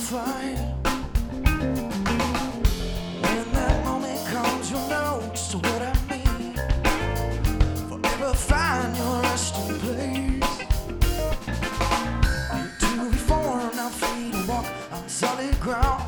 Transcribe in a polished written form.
fight. When that moment comes, you'll know just what I mean. Forever find your resting place. To be formed, I'm free to walk on solid ground.